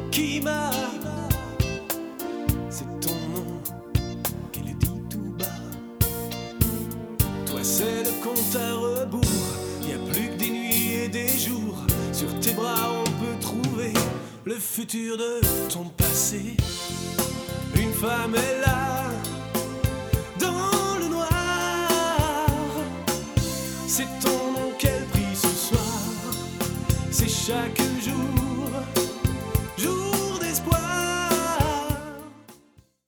Kima, c'est ton nom qu'elle dit tout bas. Toi c'est le compte à rebours, y a plus que des nuits et des jours. Sur tes bras on peut trouver le futur de ton passé. Une femme est là, dans le noir. C'est ton nom qu'elle prie ce soir, c'est chaque jour